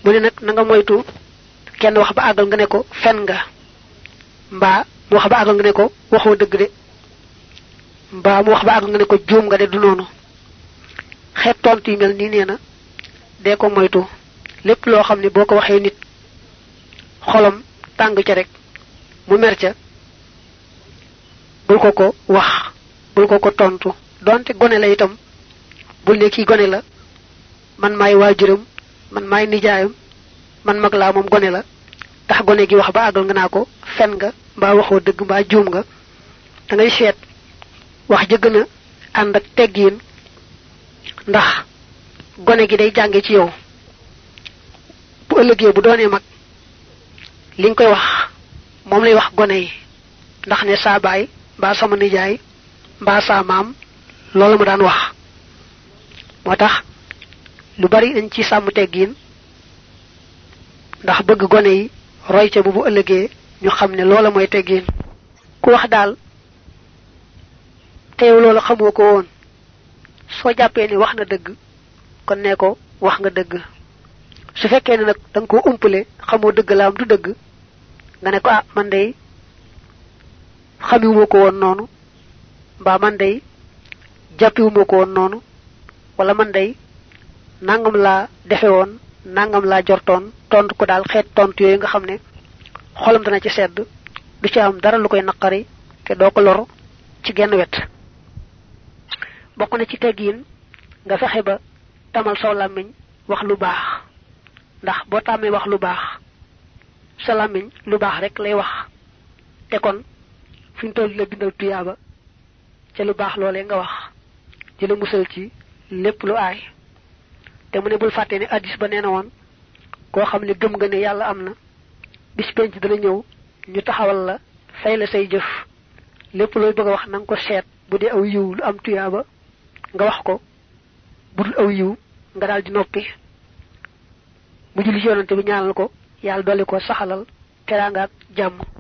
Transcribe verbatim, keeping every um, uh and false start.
mu ne nag na nga moytu kenn wax ba àggal nga ne ko fen nga mbaa mu wax ba àggal nga ne ko waxoo dëgg de mbaa mu wax ba àggal nga ne ko juum nga de du noonu xeet tontu yi mel nii nee na dee ko moytu lépp loo xam ne boo ko waxee nit xolam tàng ca rek mu mer ca bul ko ko wax bul ko ko tontu donte gone la itam bul ne kii gone la man maay waajuram man maay nijaayam man mag laa moom gone la tax gone gi wax ba àggal nga naa ko fen nga mbaa waxoo dëgg mbaa juum nga da ngay seet wax ja gën a ànd ak teggiin ndax gone gi day jànge ci yow bu ëllëgee bu doonee mag li nga koy wax moom lay wax gone yi ndax ne saa baay mbaa sama nijaay mbaa saa maam loolu mu daan wax moo tax lu bari dañ ci sàmm teggiin ndax bëgg gone yi roy ca bu bu ëllëgee ñu xam ne loola mooy teggiin ku wax daal teew loolu xamoo ko woon soo jàppee ni wax na dëgg kon ne ko wax nga dëgg su fekkee ne nag da nga koo umpale xamoo dëgg la am du dëgg nga ne ko ah man day xamiwuma ko woon noonu mbaa man day jàppiwuma ko woon noonu wala man day nangam laa defe woon nangam laa jortoon tontu ko daal xeet tontu yooyu nga xam ne xolam dana ci sedd du ci am dara lu koy naqari te doo ko lor ci genn wet bokk na ci teggiin nga fexe ba tamal saw làmmiñ wax lu baax ndax boo tàmmee wax lu baax sa làmmiñ lu baax rek lay wax te kon fi ñu toll la bindal tuyaaba ca lu baax loolee nga wax di la musal ci lépp lu aay te mu ne bul fàtte ne addis ba nee na woon koo xam ne gëm nga ne yàlla am na bis penc dana ñëw ñu taxawal la fay la say jëf lépp looy bëgg a wax na nga ko seet bu dee aw yiw lu am tuyaaba nga wax ko bu dul aw yiw nga daal di noppi mu julli ci yonante bi ñaanal ko yàlla dolli ko saxalal teraanga ak jàmm